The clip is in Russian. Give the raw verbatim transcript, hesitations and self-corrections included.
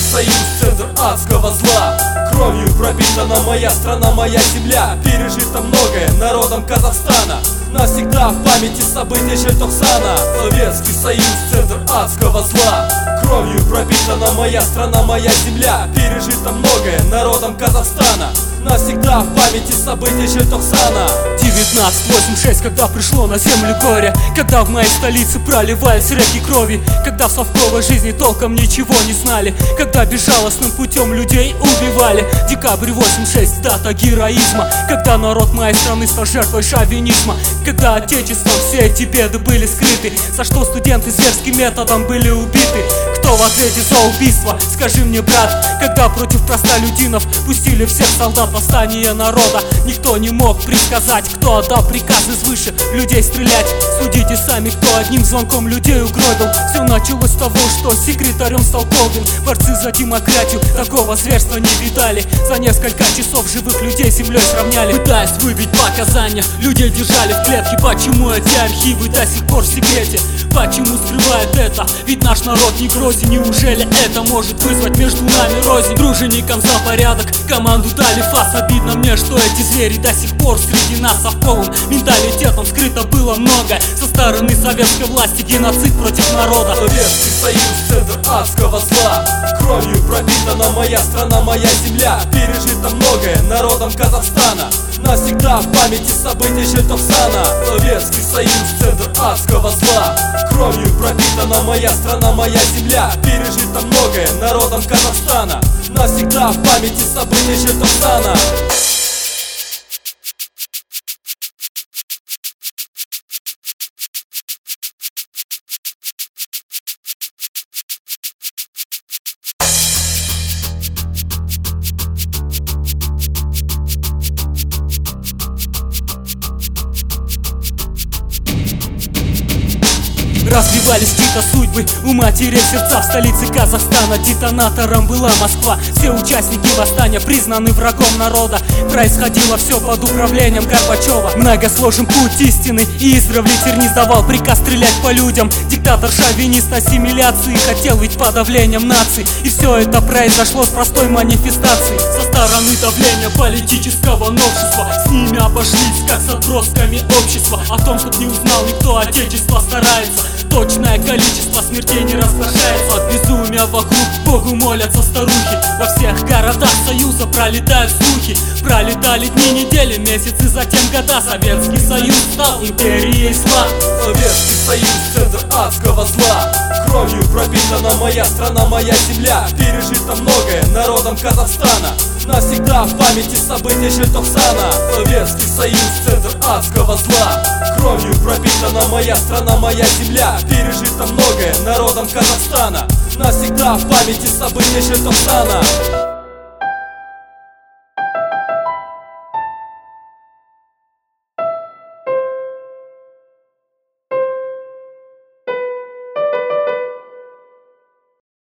Союз, центр адского зла. Кровью пропитана моя страна, моя земля. Пережито многое народом Казахстана. Навсегда в памяти события Желтоқсана. Советский Союз, центр адского зла. Кровью пропитана моя страна, моя земля. Пережито многое народом Казахстана. Навсегда в памяти события Желтоқсана. девятнадцать восемьдесят шесть, когда пришло на землю горе, когда в моей столице проливались реки крови, когда в совковой жизни толком ничего не знали, когда безжалостным путем людей убивали. Декабрь восемьдесят шесть, дата героизма, когда народ моей страны стал жертвой шовинизма, когда отечеством все эти беды были скрыты, за что студенты зверским методом были убиты. Кто в ответе за убийство? Скажи мне, брат, когда против простолюдинов пустили всех солдат восстания народа, никто не мог предсказать, кто отдал приказ свыше людей стрелять. Судите сами, кто одним звонком людей угробил. Все началось с того, что секретарем стал Колбин. Борцы за демократию такого зверства не видали. За несколько часов живых людей с землей сравняли. Пытаясь выбить показания, людей держали в клетке. Почему эти архивы до сих пор в секрете? Почему скрывают это? Ведь наш народ не грозен. Неужели это может вызвать между нами рознь? Дружинникам за порядок команду дали фас. Обидно мне, что эти звери до сих пор среди нас совковым менталитетом скрыто было многое. Со стороны советской власти геноцид против народа. Советский Союз, центр адского зла. Кровью пропитана моя страна, моя земля. Пережито многое народом Казахстана. Навсегда в памяти события Желтоқсана. Советский Союз, центр адского зла. Кровью пропитана моя страна, моя земля. Пережито многое народом Казахстана. Навсегда в памяти события Желтоқсана. Разбивались чьи-то судьбы у матерей сердца. В столице Казахстана детонатором была Москва. Все участники восстания признаны врагом народа. Происходило все под управлением Горбачева. Многосложен путь истины, и издревле не сдавал приказ стрелять по людям. Диктатор-шовинист ассимиляции хотел ведь подавлением наций. И все это произошло с простой манифестацией. Со стороны давления политического новшества. С ними обошлись, как с отбросками общества. О том, чтоб не узнал никто, отечество старается. Точное количество смертей не разглашается. От безумия вокруг Богу молятся старухи. Во всех городах Союза пролетают слухи. Пролетали дни, недели, месяцы, затем года. Советский Союз стал империей зла. Советский Союз, центр адского зла. Кровью пропитана моя страна, моя земля. Пережито многое народом Казахстана. Навсегда в памяти события Желтоқсана. Советский Союз, центр адского зла. Кровью пропитана моя страна, моя земля. Пережито многое народом Казахстана. Навсегда в памяти события Желтоқсана.